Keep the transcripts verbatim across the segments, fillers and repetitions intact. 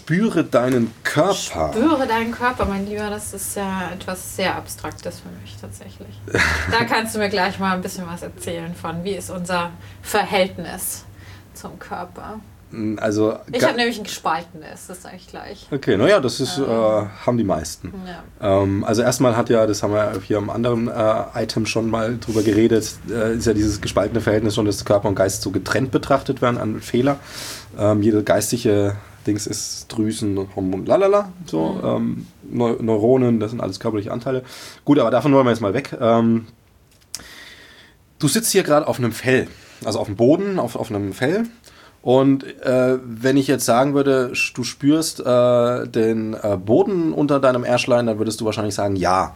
spüre deinen Körper. Spüre deinen Körper, mein Lieber, das ist ja etwas sehr Abstraktes für mich tatsächlich. Da kannst du mir gleich mal ein bisschen was erzählen von, wie ist unser Verhältnis zum Körper. Also, ich habe nämlich ein gespaltenes, das sage ich gleich. Okay, naja, das ist, ähm, äh, haben die meisten. Ja. Ähm, also erstmal hat ja, das haben wir hier am anderen äh, Item schon mal drüber geredet, äh, ist ja dieses gespaltene Verhältnis schon, dass Körper und Geist so getrennt betrachtet werden, ein Fehler. Ähm, jede geistige Dings ist Drüsen, Hormon, lalala, so, mhm. ähm, Neu- Neuronen, das sind alles körperliche Anteile. Gut, aber davon wollen wir jetzt mal weg. Ähm, du sitzt hier gerade auf einem Fell, also auf dem Boden, auf, auf einem Fell. Und äh, wenn ich jetzt sagen würde, du spürst äh, den äh, Boden unter deinem Äschlein, dann würdest du wahrscheinlich sagen, ja.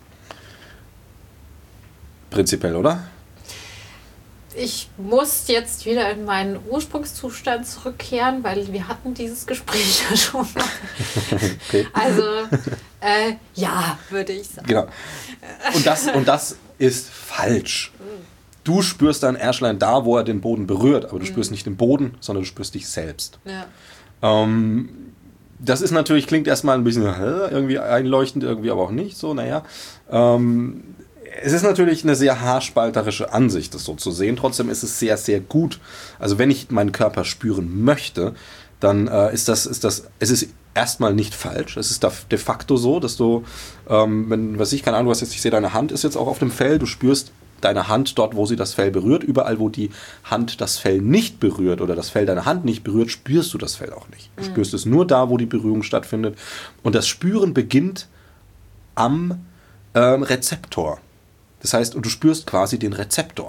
Prinzipiell, oder? Ich muss jetzt wieder in meinen Ursprungszustand zurückkehren, weil wir hatten dieses Gespräch ja schon mal. Okay. Also, äh, ja, würde ich sagen. Genau. Und das, und das ist falsch. Du spürst dein Äschlein da, wo er den Boden berührt, aber du mhm. spürst nicht den Boden, sondern du spürst dich selbst. Ja. Ähm, das ist natürlich, klingt erstmal ein bisschen äh, irgendwie einleuchtend, irgendwie aber auch nicht so, naja. Ähm, es ist natürlich eine sehr haarspalterische Ansicht, das so zu sehen. Trotzdem ist es sehr, sehr gut. Also wenn ich meinen Körper spüren möchte, dann äh, ist das, ist das, es ist erstmal nicht falsch. Es ist de facto so, dass du, ähm, wenn, was ich, keine Ahnung, du hast jetzt, ich sehe, deine Hand ist jetzt auch auf dem Fell, du spürst deine Hand dort, wo sie das Fell berührt. Überall, wo die Hand das Fell nicht berührt oder das Fell deine Hand nicht berührt, spürst du das Fell auch nicht. Du mhm. spürst es nur da, wo die Berührung stattfindet. Und das Spüren beginnt am ähm, Rezeptor. Das heißt, und du spürst quasi den Rezeptor.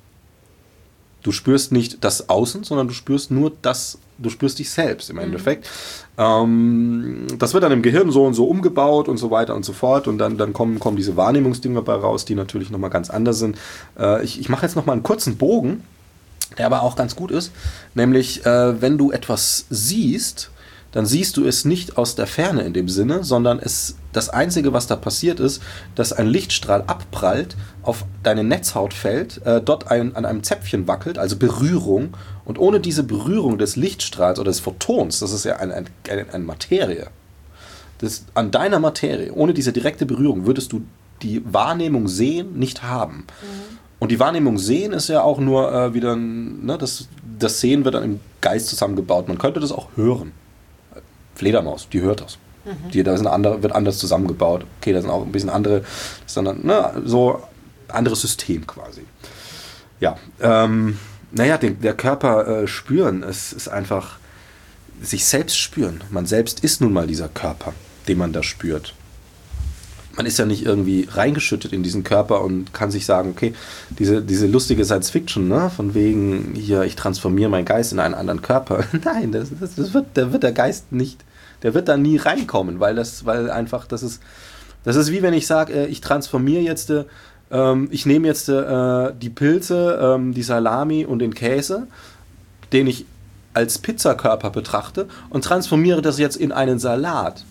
Du spürst nicht das Außen, sondern du spürst nur das, du spürst dich selbst im Endeffekt. Mhm. Ähm, das wird dann im Gehirn so und so umgebaut und so weiter und so fort und dann, dann kommen, kommen diese Wahrnehmungsdinge dabei raus, die natürlich nochmal ganz anders sind. Äh, ich ich mache jetzt nochmal einen kurzen Bogen, der aber auch ganz gut ist, nämlich äh, wenn du etwas siehst, dann siehst du es nicht aus der Ferne in dem Sinne, sondern es, das Einzige, was da passiert ist, dass ein Lichtstrahl abprallt, auf deine Netzhaut fällt, äh, dort ein, an einem Zäpfchen wackelt, also Berührung. Und ohne diese Berührung des Lichtstrahls oder des Photons, das ist ja eine ein, ein, ein Materie, das, an deiner Materie, ohne diese direkte Berührung, würdest du die Wahrnehmung sehen nicht haben. Mhm. Und die Wahrnehmung sehen ist ja auch nur äh, wieder, ne, das, das Sehen wird dann im Geist zusammengebaut. Man könnte das auch hören. Fledermaus, die hört das. Mhm. Die, da ist eine andere, wird anders zusammengebaut. Okay, da sind auch ein bisschen andere, das ist dann ne, so ein anderes System quasi. Ja, ähm, naja, den, der Körper äh, spüren, es ist einfach sich selbst spüren. Man selbst ist nun mal dieser Körper, den man da spürt. Man ist ja nicht irgendwie reingeschüttet in diesen Körper und kann sich sagen, okay, diese, diese lustige Science-Fiction, ne, von wegen, hier, ich transformiere meinen Geist in einen anderen Körper. Nein, das, das, das wird, da wird der Geist nicht, der wird da nie reinkommen, weil das, weil einfach, das ist, das ist wie wenn ich sage, ich transformiere jetzt, ähm, ich nehme jetzt äh, die Pilze, ähm, die Salami und den Käse, den ich als Pizzakörper betrachte und transformiere das jetzt in einen Salat.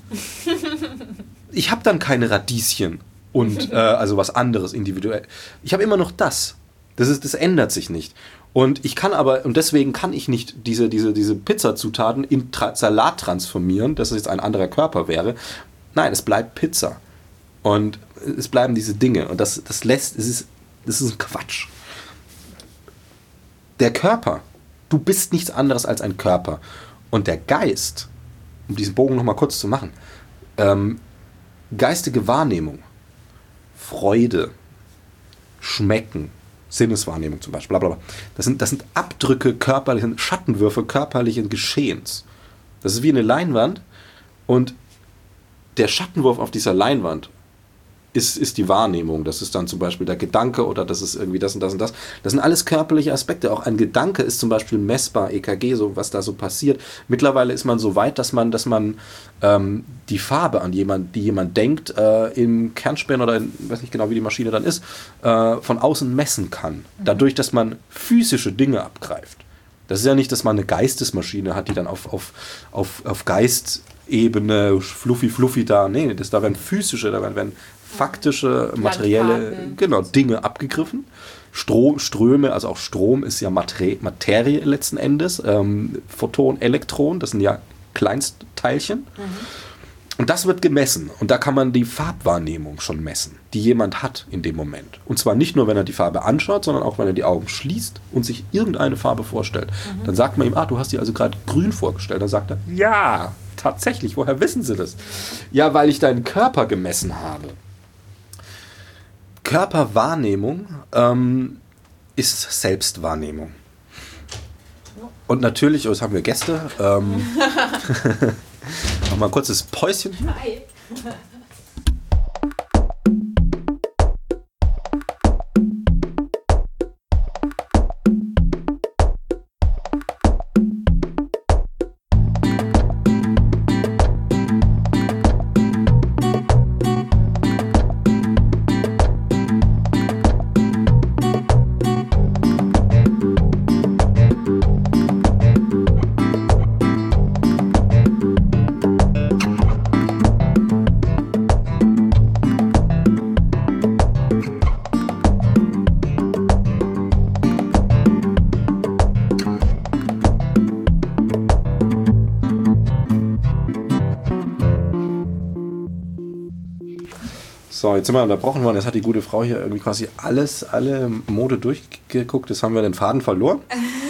Ich habe dann keine Radieschen und äh, also was anderes individuell. Ich habe immer noch das. Das ist, das ändert sich nicht. Und ich kann aber, und deswegen kann ich nicht diese, diese, diese Pizzazutaten in Tra- Salat transformieren, dass es jetzt ein anderer Körper wäre. Nein, es bleibt Pizza. Und es bleiben diese Dinge. Und das, das lässt, es ist, das ist ein Quatsch. Der Körper, du bist nichts anderes als ein Körper. Und der Geist, um diesen Bogen nochmal kurz zu machen, ähm, geistige Wahrnehmung, Freude, Schmecken, Sinneswahrnehmung zum Beispiel, blablabla. Das sind, das sind Abdrücke körperlichen, Schattenwürfe körperlichen Geschehens. Das ist wie eine Leinwand und der Schattenwurf auf dieser Leinwand ist, ist die Wahrnehmung. Das ist dann zum Beispiel der Gedanke oder das ist irgendwie das und das und das. Das sind alles körperliche Aspekte. Auch ein Gedanke ist zum Beispiel messbar, E K G, so was da so passiert. Mittlerweile ist man so weit, dass man, dass man ähm, die Farbe an jemand, die jemand denkt, äh, im Kernspin oder in, ich weiß nicht genau, wie die Maschine dann ist, äh, von außen messen kann. Dadurch, dass man physische Dinge abgreift. Das ist ja nicht, dass man eine Geistesmaschine hat, die dann auf, auf, auf, auf Geistebene fluffy fluffy da, nee, das, da werden physische, da werden, werden faktische, materielle genau, Dinge abgegriffen. Strom, Ströme, also auch Strom ist ja Materie, Materie letzten Endes. Ähm, Photon, Elektron, das sind ja Kleinstteilchen. Mhm. Und das wird gemessen. Und da kann man die Farbwahrnehmung schon messen, die jemand hat in dem Moment. Und zwar nicht nur, wenn er die Farbe anschaut, sondern auch, wenn er die Augen schließt und sich irgendeine Farbe vorstellt. Mhm. Dann sagt man ihm, ah, du hast dir also gerade grün vorgestellt. Dann sagt er, ja, tatsächlich, woher wissen Sie das? Ja, weil ich deinen Körper gemessen habe. Körperwahrnehmung ähm, ist Selbstwahrnehmung. Und natürlich, oh, jetzt haben wir Gäste. Ähm, noch mal ein kurzes Päuschen. Hi. So, jetzt sind wir unterbrochen worden. Jetzt hat die gute Frau hier irgendwie quasi alles, alle Mode durchgeguckt. Jetzt haben wir den Faden verloren.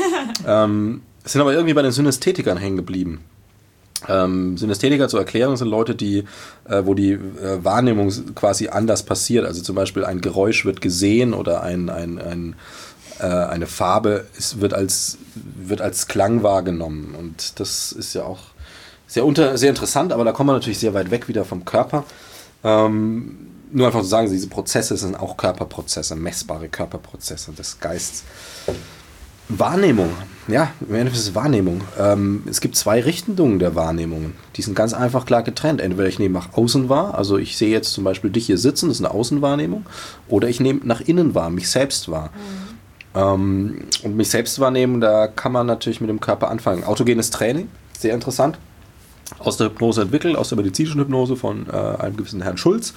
ähm, sind aber irgendwie bei den Synästhetikern hängen geblieben. Ähm, Synästhetiker zur Erklärung sind Leute, die, äh, wo die äh, Wahrnehmung quasi anders passiert. Also zum Beispiel ein Geräusch wird gesehen oder ein, ein, ein, äh, eine Farbe ist, wird, als, wird als Klang wahrgenommen. Und das ist ja auch sehr, unter, sehr interessant, aber da kommen wir natürlich sehr weit weg wieder vom Körper. Ähm, nur einfach zu sagen, diese Prozesse sind auch Körperprozesse, messbare Körperprozesse des Geistes. Wahrnehmung, ja, im Endeffekt ist es Wahrnehmung. Ähm, es gibt zwei Richtungen der Wahrnehmungen. Die sind ganz einfach klar getrennt. Entweder ich nehme nach außen wahr, also ich sehe jetzt zum Beispiel dich hier sitzen, das ist eine Außenwahrnehmung, oder ich nehme nach innen wahr, mich selbst wahr. Mhm. Ähm, und mich selbst wahrnehmen, da kann man natürlich mit dem Körper anfangen. Autogenes Training, sehr interessant. Aus der Hypnose entwickelt, aus der medizinischen Hypnose von äh, einem gewissen Herrn Schulz.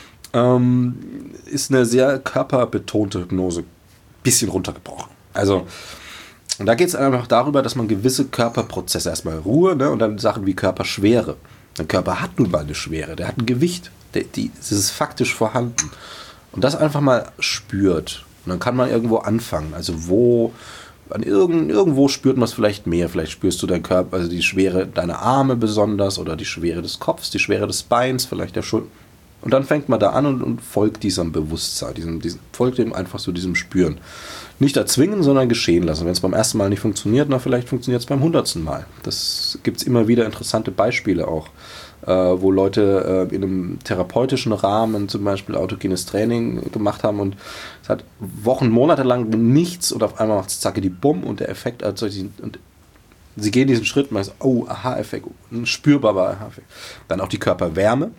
Ähm, ist eine sehr körperbetonte Hypnose. Bisschen runtergebrochen. Also, und da geht es einfach darüber, dass man gewisse Körperprozesse, erstmal Ruhe, ne, und dann Sachen wie Körperschwere. Der Körper hat nun mal eine Schwere, der hat ein Gewicht. Der, die, das ist faktisch vorhanden. Und das einfach mal spürt. Und dann kann man irgendwo anfangen. Also wo... An irgend, irgendwo spürt man es vielleicht mehr. Vielleicht spürst du deinen Körper, also die Schwere deiner Arme besonders oder die Schwere des Kopfs, die Schwere des Beins, vielleicht der Schulter. Und dann fängt man da an und, und folgt diesem Bewusstsein, diesem, diesem, folgt dem einfach so diesem Spüren. Nicht erzwingen, sondern geschehen lassen. Wenn es beim ersten Mal nicht funktioniert, na vielleicht funktioniert es beim hundertsten Mal. Das gibt es immer wieder interessante Beispiele auch, äh, wo Leute äh, in einem therapeutischen Rahmen zum Beispiel autogenes Training gemacht haben und es hat Wochen, Monate lang nichts und auf einmal macht es zacke die Bumm und der Effekt erzeugt und sie gehen diesen Schritt, man sagt, oh, Aha-Effekt, ein spürbarer Aha-Effekt. Dann auch die Körperwärme.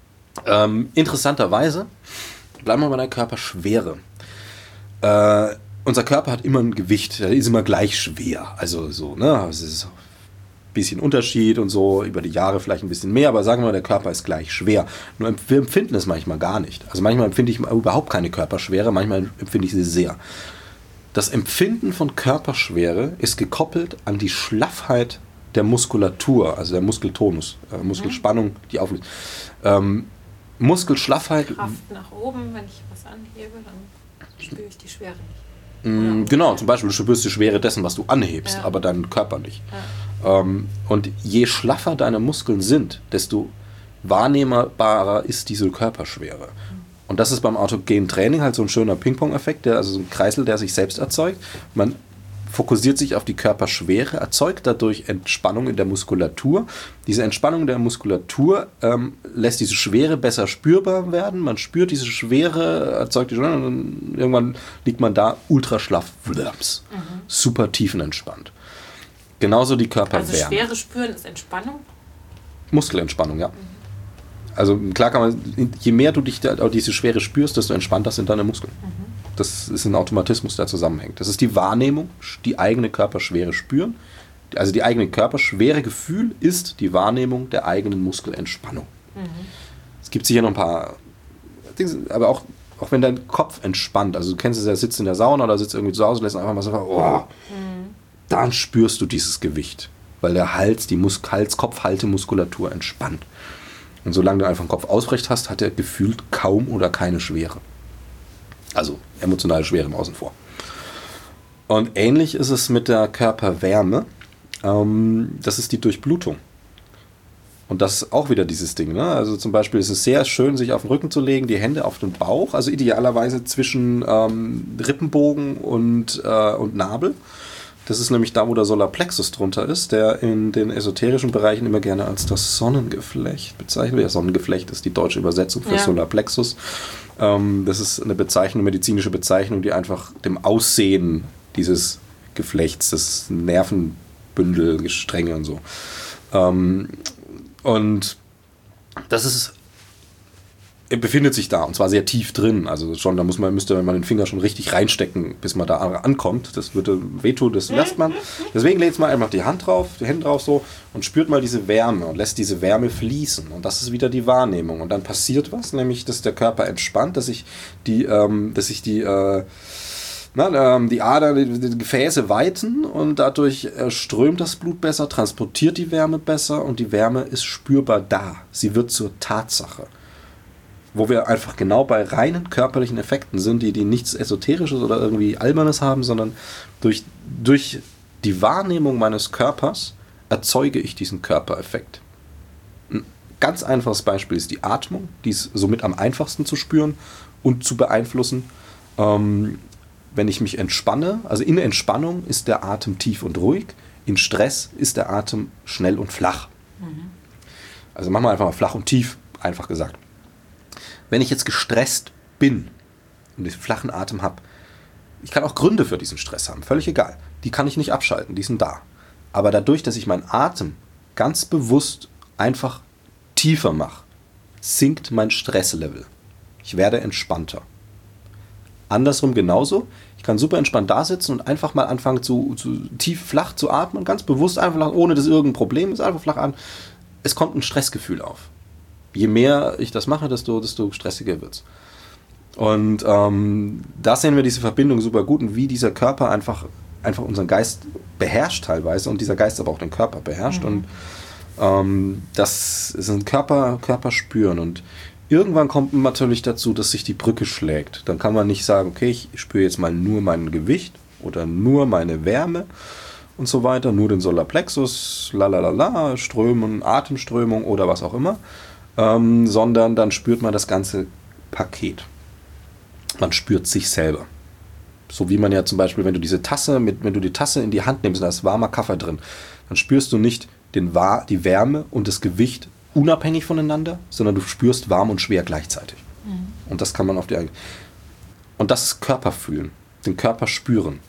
Ähm, interessanterweise bleiben wir bei der Körperschwere. Äh, unser Körper hat immer ein Gewicht, der ist immer gleich schwer. Also so, ne, es ist ein bisschen Unterschied und so, über die Jahre vielleicht ein bisschen mehr, aber sagen wir mal, der Körper ist gleich schwer. Nur wir empfinden es manchmal gar nicht. Also manchmal empfinde ich überhaupt keine Körperschwere, manchmal empfinde ich sie sehr. Das Empfinden von Körperschwere ist gekoppelt an die Schlaffheit der Muskulatur, also der Muskeltonus, äh, Muskelspannung, die auflöst. Ähm, Muskelschlaffheit. Kraft nach oben, wenn ich was anhebe, dann spüre ich die Schwere nicht. Mm, genau, zum Beispiel, du spürst die Schwere dessen, was du anhebst, ja. aber deinen Körper nicht. Ja. Ähm, und je schlaffer deine Muskeln sind, desto wahrnehmbarer ist diese Körperschwere. Mhm. Und das ist beim autogenen Training halt so ein schöner Ping-Pong-Effekt, der, also so ein Kreisel, der sich selbst erzeugt. Man fokussiert sich auf die Körperschwere, erzeugt dadurch Entspannung in der Muskulatur. Diese Entspannung der Muskulatur ähm, lässt diese Schwere besser spürbar werden. Man spürt diese Schwere, erzeugt die Schwere und irgendwann liegt man da ultra schlaff, mhm. super tiefenentspannt. Genauso die Körperwärme. Also Schwere spüren ist Entspannung? Muskelentspannung, ja. Mhm. Also klar kann man, je mehr du dich da, diese Schwere spürst, desto entspannter sind deine Muskeln. Mhm. Das ist ein Automatismus, der zusammenhängt. Das ist die Wahrnehmung, die eigene Körperschwere spüren. Also die eigene Körperschwere Gefühl ist die Wahrnehmung der eigenen Muskelentspannung. Mhm. Es gibt sicher noch ein paar Dinge, aber auch, auch wenn dein Kopf entspannt, also du kennst es ja, sitzt in der Sauna oder sitzt irgendwie zu Hause, lässt einfach mal so, oh, mhm. dann spürst du dieses Gewicht. weil der Hals, die Mus- Hals-Kopfhaltemuskulatur entspannt. Und solange du einfach den Kopf aufrecht hast, hat er gefühlt kaum oder keine Schwere. Also emotionale Schwere im Außen vor. Und ähnlich ist es mit der Körperwärme. Ähm, das ist die Durchblutung. Und das ist auch wieder dieses Ding. Ne? Also zum Beispiel ist es sehr schön, sich auf den Rücken zu legen, die Hände auf den Bauch, also idealerweise zwischen ähm, Rippenbogen und, äh, und Nabel. Das ist nämlich da, wo der Solarplexus drunter ist, der in den esoterischen Bereichen immer gerne als das Sonnengeflecht bezeichnet wird. Ja, Sonnengeflecht ist die deutsche Übersetzung für ja. Solarplexus. Ähm, das ist eine Bezeichnung, medizinische Bezeichnung, die einfach dem Aussehen dieses Geflechts, das Nervenbündel, Gestränge und so. Ähm, und das ist er befindet sich da und zwar sehr tief drin. Also schon, da muss man, müsste man den Finger schon richtig reinstecken, bis man da ankommt. Das würde wehtun, das lässt man. Deswegen legt man einfach die Hand drauf, die Hände drauf so und spürt mal diese Wärme und lässt diese Wärme fließen. Und das ist wieder die Wahrnehmung. Und dann passiert was, nämlich, dass der Körper entspannt, dass sich die, ähm, dass sich die, äh, na, ähm, die Adern, die, die Gefäße weiten und dadurch äh, strömt das Blut besser, transportiert die Wärme besser und die Wärme ist spürbar da. Sie wird zur Tatsache. Wo wir einfach genau bei reinen körperlichen Effekten sind, die, die nichts Esoterisches oder irgendwie Albernes haben, sondern durch, durch die Wahrnehmung meines Körpers erzeuge ich diesen Körpereffekt. Ein ganz einfaches Beispiel ist die Atmung, die ist somit am einfachsten zu spüren und zu beeinflussen. Ähm, wenn ich mich entspanne, also in Entspannung ist der Atem tief und ruhig, in Stress ist der Atem schnell und flach. Mhm. Also machen wir einfach mal flach und tief, einfach gesagt. Wenn ich jetzt gestresst bin und den flachen Atem habe, ich kann auch Gründe für diesen Stress haben, völlig egal. Die kann ich nicht abschalten, die sind da. Aber dadurch, dass ich meinen Atem ganz bewusst einfach tiefer mache, sinkt mein Stresslevel. Ich werde entspannter. Andersrum genauso. Ich kann super entspannt da sitzen und einfach mal anfangen, zu, zu tief flach zu atmen, ganz bewusst einfach, ohne dass irgendein Problem ist, einfach flach an. Es kommt ein Stressgefühl auf. Je mehr ich das mache, desto, desto stressiger wird es. Und ähm, da sehen wir diese Verbindung super gut und wie dieser Körper einfach, einfach unseren Geist beherrscht teilweise und dieser Geist aber auch den Körper beherrscht. Mhm. Und ähm, das ist ein Körper, Körper spüren. Und irgendwann kommt man natürlich dazu, dass sich die Brücke schlägt. Dann kann man nicht sagen, okay, ich spüre jetzt mal nur mein Gewicht oder nur meine Wärme und so weiter, nur den Solarplexus, lalalala, Strömung, Atemströmung oder was auch immer. Ähm, sondern dann spürt man das ganze Paket. Man spürt sich selber. So wie man ja zum Beispiel, wenn du diese Tasse, mit, wenn du die Tasse in die Hand nimmst, da ist warmer Kaffee drin, dann spürst du nicht den, die Wärme und das Gewicht unabhängig voneinander, sondern du spürst warm und schwer gleichzeitig. Mhm. Und das kann man auf die eigene. Und das ist Körperfühlen, den Körper spüren.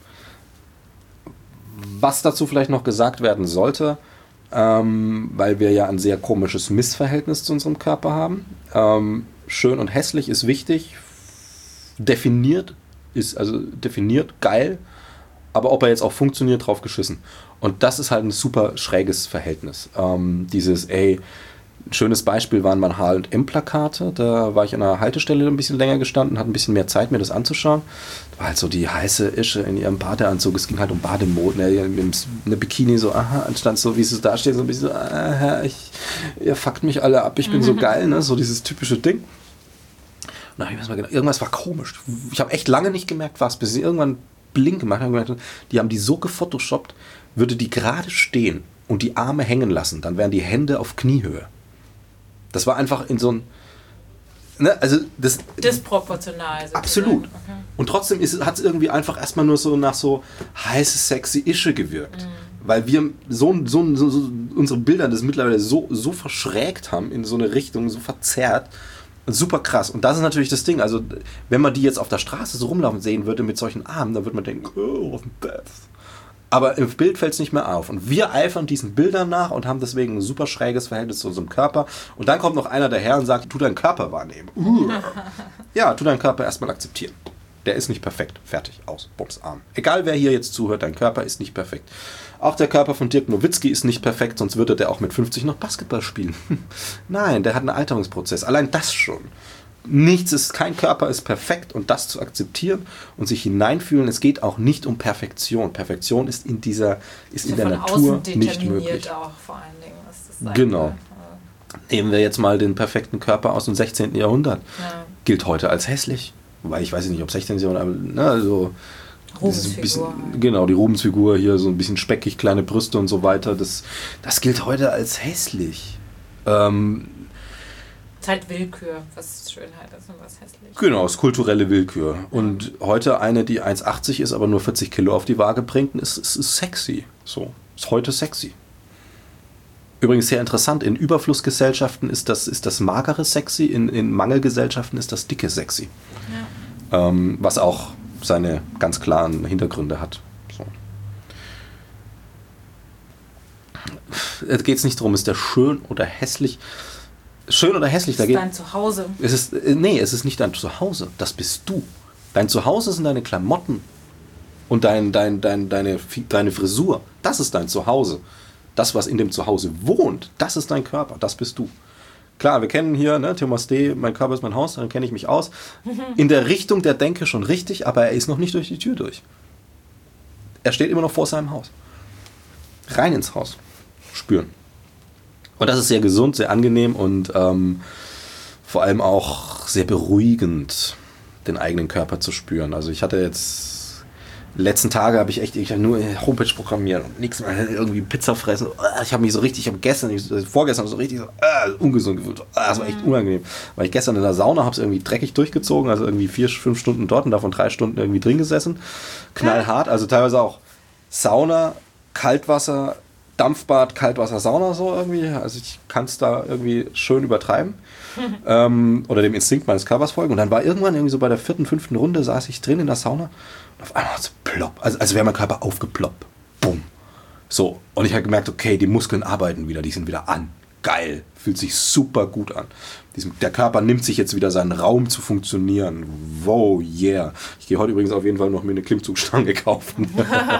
Was dazu vielleicht noch gesagt werden sollte, Ähm, weil wir ja ein sehr komisches Missverhältnis zu unserem Körper haben. Ähm, schön und hässlich ist wichtig. Definiert ist, also definiert, geil. Aber ob er jetzt auch funktioniert, drauf geschissen. Und das ist halt ein super schräges Verhältnis. Ähm, dieses, ey, ein schönes Beispiel waren meine H und M-Plakate. Da war ich an einer Haltestelle ein bisschen länger gestanden, hatte ein bisschen mehr Zeit, mir das anzuschauen. Da war halt so die heiße Ische in ihrem Badeanzug. Es ging halt um Bademode. Ne, eine Bikini so, aha, anstatt so, wie es da steht, so ein bisschen so, aha, ich, ihr fuckt mich alle ab, ich bin mhm. so geil, ne? So dieses typische Ding. Und dann habe ich mir mal gedacht, irgendwas war komisch. Ich habe echt lange nicht gemerkt, was, bis sie irgendwann blink gemacht haben. Gemerkt, die haben die so gefotoshoppt, würde die gerade stehen und die Arme hängen lassen, dann wären die Hände auf Kniehöhe. Das war einfach in so ein... Ne, also das, disproportional. Sozusagen. Absolut. Okay. Und trotzdem hat es irgendwie einfach erstmal nur so nach so heiße, sexy Ische gewirkt. Mhm. Weil wir so, so, so, so unsere Bilder das mittlerweile so, so verschrägt haben, in so eine Richtung, so verzerrt. Super krass. Und das ist natürlich das Ding. Also wenn man die jetzt auf der Straße so rumlaufen sehen würde mit solchen Armen, dann würde man denken, oh, auf dem Bett. Aber im Bild fällt es nicht mehr auf. Und wir eifern diesen Bildern nach und haben deswegen ein super schräges Verhältnis zu unserem Körper. Und dann kommt noch einer daher und sagt, tu deinen Körper wahrnehmen. Uh. Ja, tu deinen Körper erstmal akzeptieren. Der ist nicht perfekt. Fertig, aus, Bums, Arm. Egal wer hier jetzt zuhört, dein Körper ist nicht perfekt. Auch der Körper von Dirk Nowitzki ist nicht perfekt, sonst würde der auch mit fünfzig noch Basketball spielen. Nein, der hat einen Alterungsprozess. Allein das schon. nichts ist, kein Körper ist perfekt und das zu akzeptieren und sich hineinfühlen, es geht auch nicht um Perfektion. Perfektion ist in dieser, ist in der Natur nicht möglich. Auch vor allen Dingen, was das sein genau. will. Nehmen wir jetzt mal den perfekten Körper aus dem sechzehnten. Jahrhundert. Ja. Gilt heute als hässlich. Wobei ich weiß nicht, ob sechzehnten. Jahrhundert, aber ne, also Rubensfigur. Bisschen, genau, die Rubensfigur hier, so ein bisschen speckig, kleine Brüste und so weiter. Das, das gilt heute als hässlich. Ähm, Es ist halt Willkür, was Schönheit ist und was hässlich. Genau, es ist kulturelle Willkür. Und heute eine, die eins achtzig ist, aber nur vierzig Kilo auf die Waage bringt, ist, ist, ist sexy. So, ist heute sexy. Übrigens sehr interessant, in Überflussgesellschaften ist das, ist das magere sexy, in, in Mangelgesellschaften ist das dicke sexy. Ja. Ähm, was auch seine ganz klaren Hintergründe hat. So. Es geht nicht darum, ist der schön oder hässlich. Schön oder hässlich, das da geht. Dein Zuhause. Es ist, nee, es ist nicht dein Zuhause, das bist du. Dein Zuhause sind deine Klamotten und dein, dein, dein, deine, deine Frisur. Das ist dein Zuhause. Das, was in dem Zuhause wohnt, das ist dein Körper, das bist du. Klar, wir kennen hier, ne, Thomas D., mein Körper ist mein Haus, dann kenne ich mich aus. In der Richtung der Denke schon richtig, aber er ist noch nicht durch die Tür durch. Er steht immer noch vor seinem Haus. Rein ins Haus. Spüren. Und das ist sehr gesund, sehr angenehm und ähm, vor allem auch sehr beruhigend, den eigenen Körper zu spüren. Also ich hatte jetzt, letzten Tage habe ich echt ich hab nur Homepage programmieren und nichts mehr, irgendwie Pizza fressen. Ich habe mich so richtig, ich habe gestern, ich, vorgestern so richtig so, äh, ungesund gefühlt. Das war echt unangenehm. Weil ich gestern in der Sauna habe es irgendwie dreckig durchgezogen, also irgendwie vier, fünf Stunden dort und davon drei Stunden irgendwie drin gesessen. Knallhart, also teilweise auch Sauna, Kaltwasser, Dampfbad, Kaltwasser, Sauna so irgendwie. Also ich kann es da irgendwie schön übertreiben. ähm, oder dem Instinkt meines Körpers folgen. Und dann war irgendwann irgendwie so bei der vierten, fünften Runde saß ich drin in der Sauna und auf einmal so plopp. Also, also wäre mein Körper aufgeploppt. Bumm. So. Und ich habe gemerkt, okay, die Muskeln arbeiten wieder, die sind wieder an. Geil. Fühlt sich super gut an. Diesem, der Körper nimmt sich jetzt wieder seinen Raum zu funktionieren. Wow, yeah. Ich gehe heute übrigens auf jeden Fall noch mir eine Klimmzugstange kaufen.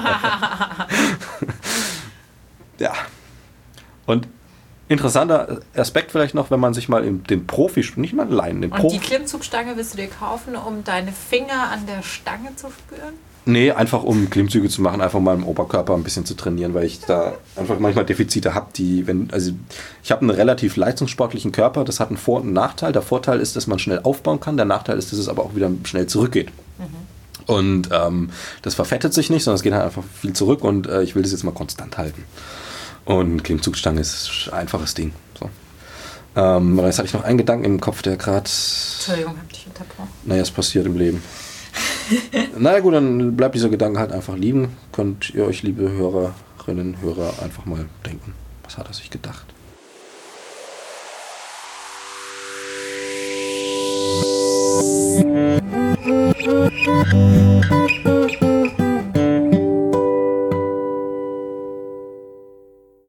Ja. Und interessanter Aspekt vielleicht noch, wenn man sich mal in den Profi, nicht mal allein, den Und Profi. die Klimmzugstange willst du dir kaufen, um deine Finger an der Stange zu spüren? Nee, einfach um Klimmzüge zu machen, einfach mal im Oberkörper ein bisschen zu trainieren, weil ich da einfach manchmal Defizite habe, die, wenn, also ich habe einen relativ leistungssportlichen Körper, das hat einen Vor- und einen Nachteil. Der Vorteil ist, dass man schnell aufbauen kann, der Nachteil ist, dass es aber auch wieder schnell zurückgeht. Mhm. Und ähm, das verfettet sich nicht, sondern es geht halt einfach viel zurück und äh, ich will das jetzt mal konstant halten. Und Klimmzugstange ist ein einfaches Ding. So. Ähm, aber jetzt hatte ich noch einen Gedanken im Kopf, der gerade... Entschuldigung, hab dich unterbrochen. Naja, es passiert im Leben. Naja gut, dann bleibt dieser Gedanke halt einfach liegen. Könnt ihr euch, liebe Hörerinnen, Hörer, einfach mal denken, was hat er sich gedacht?